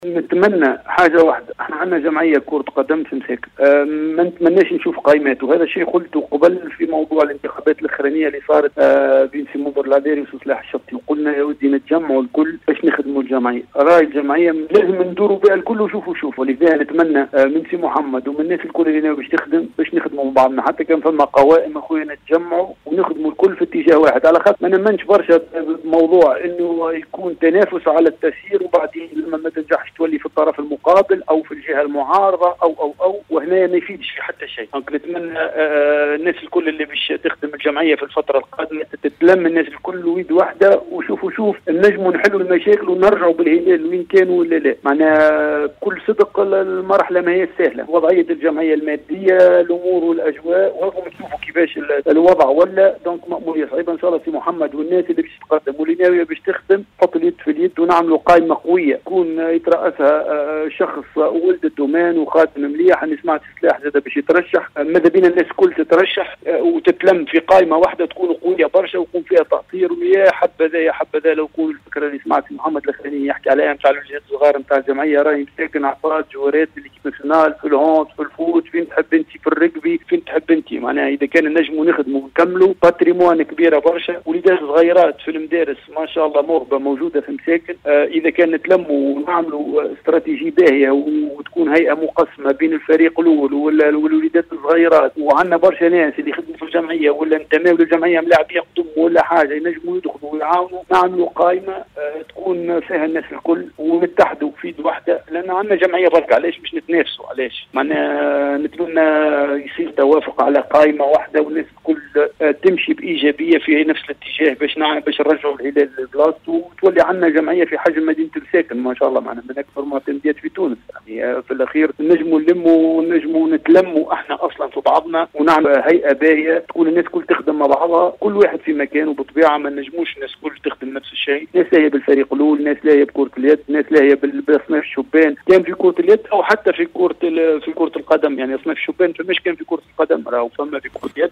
نتمنى حاجه واحده، احنا عندنا جمعيه كره قدم في مساكن، ما نتمناش نشوف قائمات، وهذا الشيء قلته قبل في موضوع الانتخابات الاخرانيه اللي صارت بين سي منظر العذاري وصلاح الشطي، وقلنا يا ودي نتجمعوا الكل باش نخدموا الجمعيه، راي الجمعيه لازم ندوروا بها الكل وشوفوا لذا نتمنى من سي محمد ومن الناس الكل اللي ناوي باش تخدم باش نخدموا مع بعضنا، حتى كان فما قوائم اخويا نتجمعوا ونخدموا الكل في اتجاه واحد، على خاطر ما نمنش برشا موضوع انه يكون تنافس على التسيير وبعدين لما ما تنجحش تولي في الطرف المقابل او في الجهه المعارضه او وهنا ما يفيدش في حتى شيء. دونك نتمنى الناس الكل اللي باش تخدم الجمعيه في الفتره القادمه تتلم الناس الكل ويد واحده وشوف نجموا نحلوا المشاكل ونرجعوا بالهلال وين كانوا ولا لا. معناها بكل صدق المرحله ما هي سهله، وضعيه الجمعيه الماديه الامور والاجواء وراكم تشوفوا كيفاش الوضع ولا. دونك مأموريه صعيبه ان شاء الله سي محمد والناس اللي باش تقدم واللي ناويه باش تخدم حط اليد في اليد ونعملوا قائمه قويه تكون يترأسها شخص ولد الدومان وخاتم مليح. انا سمعت سلاح زاد باش يترشح، ماذا بينا الناس الكل تترشح وتتلم في قائمه واحده تكون قويه برشا ويكون فيها تأطير، ويا حبذا لو كون الفكره اللي سمعت محمد الاخراني يحكي عليها نتاع الوجهات الصغار نتاع الجمعيه راهي مساكن عطات جوارات ليكيب ناسيونال في الهونت في الفوت فين تحب انت في الركبي فين تحب انت. معناها اذا كان نجموا نخدموا ونكملوا باتريموان كبيره برشا، وليدات صغيرات في المدارس ما شاء الله موهبه موجوده في مساكن. اذا كان نتلموا ونعملوا استراتيجيه باهيه وتكون هيئه مقسمه بين الفريق الاول والوليدات الصغيرات، وعندنا برشا ناس اللي يخدموا في الجمعيه ولا انتماوا للجمعيه ملاعب يقدموا ولا حاجه ينجموا يدخلوا ويعاونوا، نعملوا قائمه تكون فيها الناس الكل ونتحدوا في يد واحده، لان عندنا جمعيه بركه علاش باش نتنافسوا. علاش معناها نتمنى يصير توافق على قائمه واحده والناس الكل تمشي بايجابيه في نفس الاتجاه باش نرجعوا الهلال لبلاصته وتولي عندنا جمعيه في حجم مدينه مساكن ما شاء الله، معنا من اكثر معتمديات في تونس. يعني في الاخير نجموا نلموا ونجموا نتلموا احنا اصلا في بعضنا ونعمل هيئه باهيه تكون الناس كل تخدم مع بعضها، كل واحد في مكانه. بطبيعه ما نجموش الناس كل تخدم نفس الشيء، ناس لاهيه بالفريق الاول، ناس لاهيه بكره اليد، ناس لاهيه باصناف الشبان كان في كره اليد او حتى في كره القدم. يعني اصناف الشبان فماش كان في كره القدم راهو فما في كره اليد.